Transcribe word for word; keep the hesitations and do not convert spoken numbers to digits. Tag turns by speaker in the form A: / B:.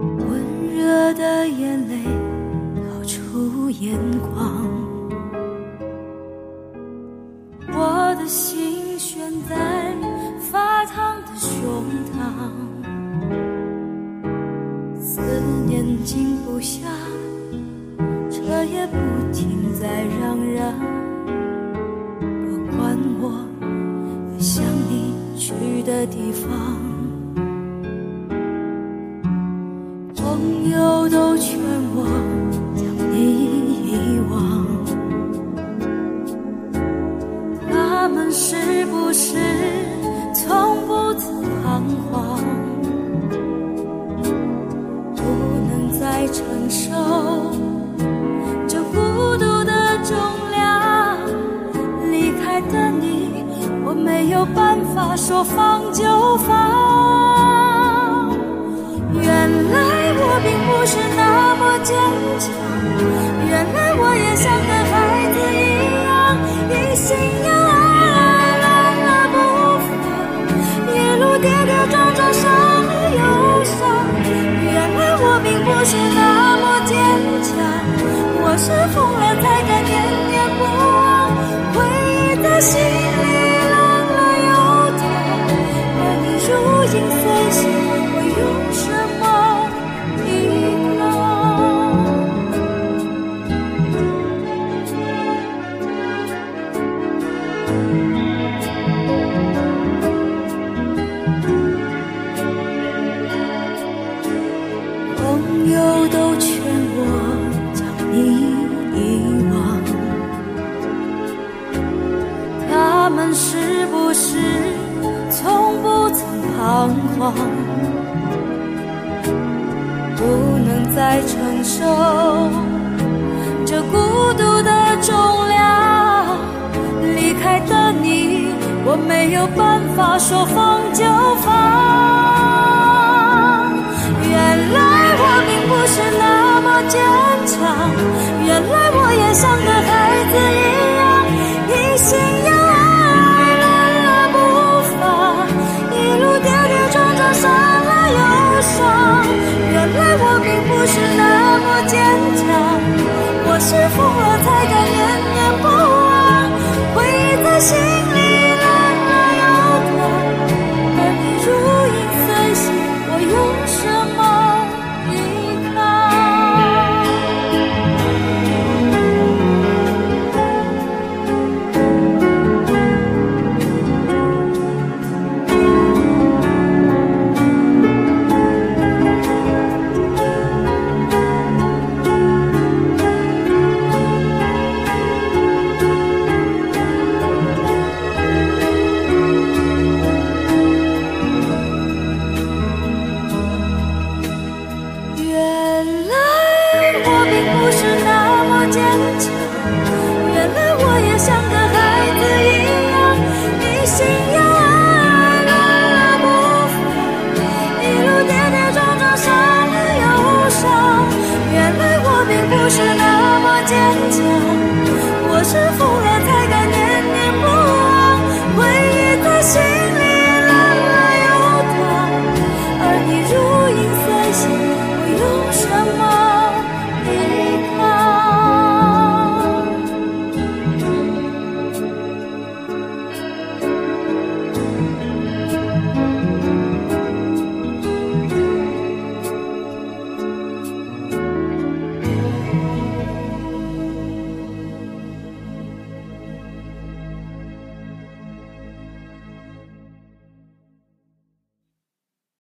A: 温热的眼泪逃出眼眶，我的心悬在发烫的胸膛，思念静不下，车也不停在嚷嚷，不管我飞向你去的地方。朋友都劝我将你遗忘，他们是不是从不曾彷徨，不能再承受这孤独的重量，离开的你，我没有办法说放就放。原来我并不是那么坚强，原来我也像个孩子一样，一心要爱，乱了步伐，一路跌跌撞撞，伤了忧伤。原来我并不是那么坚强，我是疯了才敢念念不忘，回忆在心里冷了又痛，而你如影随形，我用什么依靠？朋友都劝我将你遗忘，他们是不是从不曾彷徨，不能再承受这孤独的重量，离开的你，我没有办法说放就放。原来我并不是那么坚强，原来我也像个孩子一样，一心要爱，乱了步伐，一路跌跌撞撞，伤了忧伤。原来我并不是那么坚强，我是疯了才敢念念不忘，回忆在心里冷了又痛，而你如影随形，我用什么依靠？不是那么坚强，我是疯了